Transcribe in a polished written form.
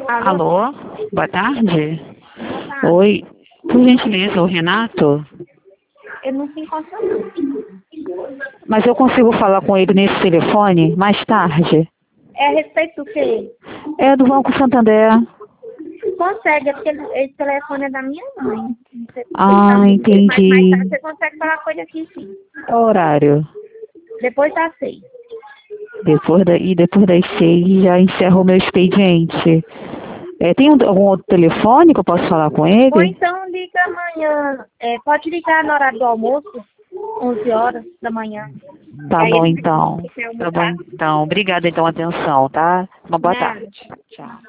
Alô? Alô, boa tarde. Boa tarde. Oi, por gentileza, o Renato? Eu não se encontro não. Mas eu consigo falar com ele nesse telefone mais tarde? É a respeito do quê? É do Banco Santander. Consegue, é porque esse telefone é da minha mãe. Você Ah, mas mais tarde entendi. você consegue falar com ele aqui sim. Qual horário? Depois das 6. Depois das 6 já encerro o meu expediente. Tem algum outro telefone que eu posso falar com Ou ele? então liga amanhã. Pode ligar no horário do almoço, 11 horas da manhã. Tá Aí bom ele então. quer Tá bom almoçar. então. Obrigada então, atenção, tá? Uma boa Nada. tarde. Tchau.